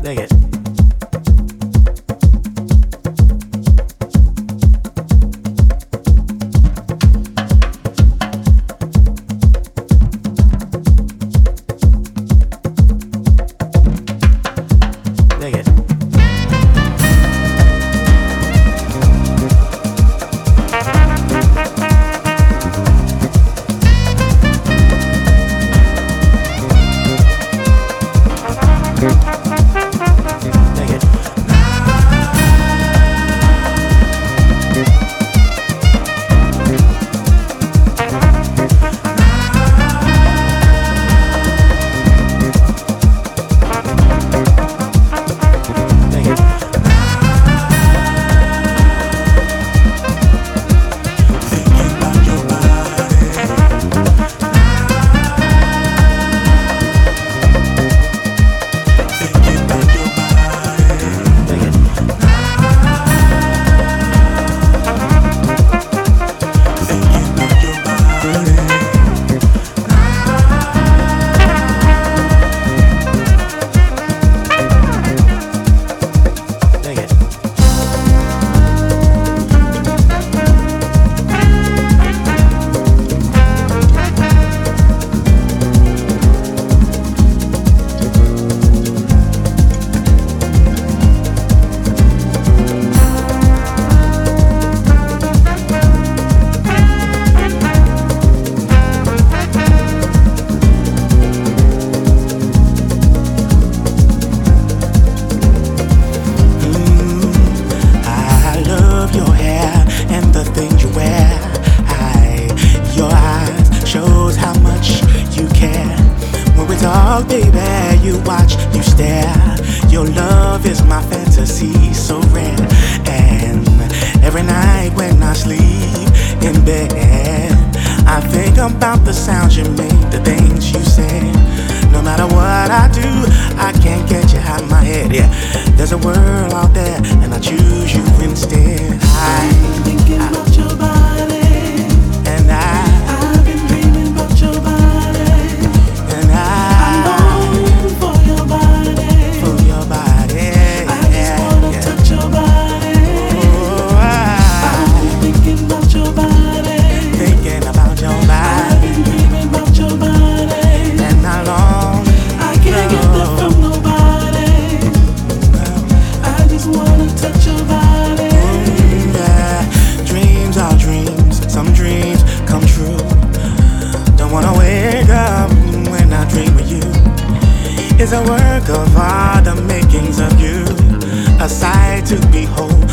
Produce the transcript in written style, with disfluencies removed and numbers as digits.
Dig it. Dig it. Dig it. Dig it. Thinking about your thinking about your dig it. Thinking about your dig it. I love your hair and the things you wear. Your eyes shows how much you care. When we talk, baby, you watch, you stare. Your love is my fantasy, so rare. And every night when I sleep in bed, I think about the sounds you make, the things you say. No matter what I do, I can't get you out of my head. Yeah, there's a world out there, and I choose you instead. Thinking about your body. And I've been dreaming about your body. and I'm longing for your body. for your body. I just wanna touch your body. Oh, I've been thinking about your body. thinking about your I've body, been dreaming about your body. and I long. I can't get that from nobody. I just wanna touch your body. Yeah, dreams are dreams. Some dreams come true. Don't wanna wake up when I dream of you. It's a work of art, the makings of you. A sight to behold,